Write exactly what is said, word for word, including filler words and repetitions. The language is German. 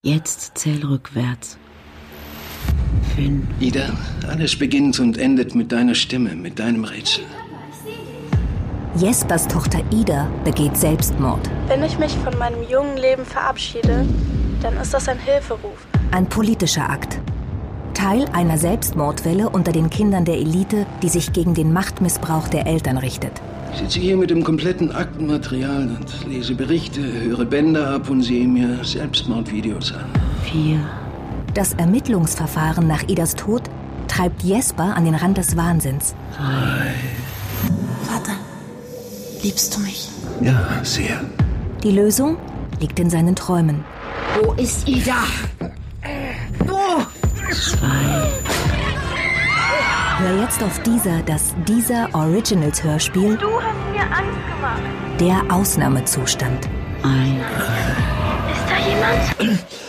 Jetzt zähl rückwärts. Fünf. Ida, alles beginnt und endet mit deiner Stimme, mit deinem Rätsel. Jespers Tochter Ida begeht Selbstmord. Wenn ich mich von meinem jungen Leben verabschiede, dann ist das ein Hilferuf. Ein politischer Akt. Teil einer Selbstmordwelle unter den Kindern der Elite, die sich gegen den Machtmissbrauch der Eltern richtet. Ich sitze hier mit dem kompletten Aktenmaterial und lese Berichte, höre Bänder ab und sehe mir Selbstmordvideos an. Vier. Das Ermittlungsverfahren nach Idas Tod treibt Jesper an den Rand des Wahnsinns. Drei. Vater, liebst du mich? Ja, sehr. Die Lösung liegt in seinen Träumen. Wo ist Ida? Wo? Zwei. Hör jetzt auf dieser das Dieser Originals Hörspiel. Du hast mir Angst gemacht. Der Ausnahmezustand. Ein. Ist da jemand?